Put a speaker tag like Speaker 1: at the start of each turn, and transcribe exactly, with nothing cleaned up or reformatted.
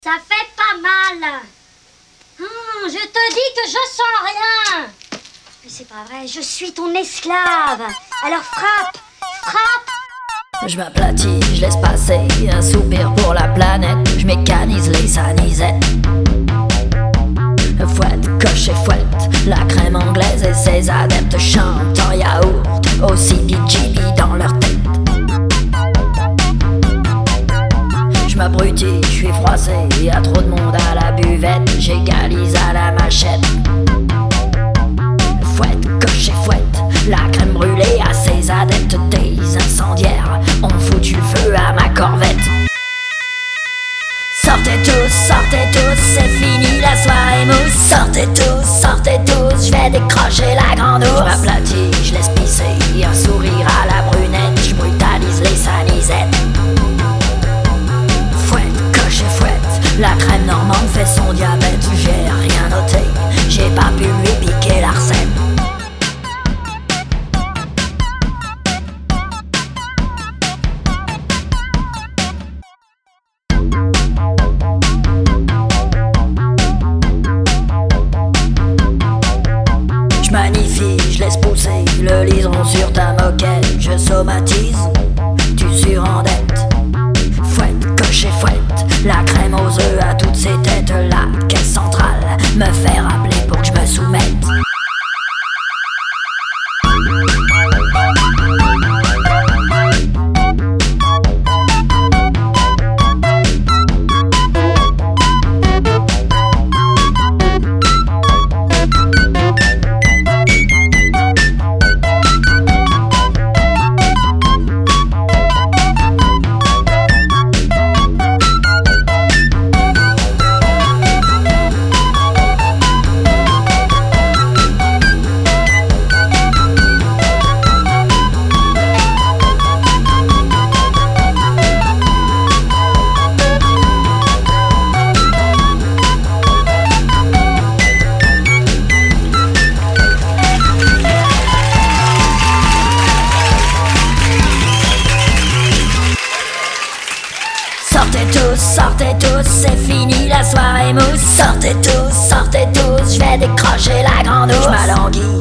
Speaker 1: Ça fait pas mal. Hum, je te dis que je sens rien. Mais c'est pas vrai, je suis ton esclave. Alors frappe, frappe.
Speaker 2: Je m'aplatis, je laisse passer un soupir pour la planète. Je mécanise les sanisettes. Fouette, coche et fouette, la crème anglaise et ses adeptes chantent en yaourt, aussi B-G-B dans leur tête. Je m'abrutis, je suis froissé, y a trop de monde à la buvette, j'égalise à la machette. Fouette, coche et fouette, la crème brûlée à ses adeptes. Des incendiaires ont foutu le feu à ma corvette. Sortez tous, sortez tous, c'est fini la soirée mousse. Sortez tous, sortez tous, je vais décrocher la grande ours. Je m'aplatis, je laisse pisser un sourire à la brunette. Je brutalise les sanisettes. Fouette, coche et fouette, la crème normande fait son diabète. J'ai rien noté, j'ai pas pu lui piquer la recette. Magnifie, je laisse pousser le liseron sur ta moquette. Je somatise, tu surendettes. Fouette, coche et fouette, la crème aux œufs à toutes ces têtes. La caisse centrale me fait rappeler pour que je me soumette. Sortez tous, sortez tous, c'est fini la soirée mousse. Sortez tous, sortez tous, je vais décrocher la grande ours. Je m'alanguis,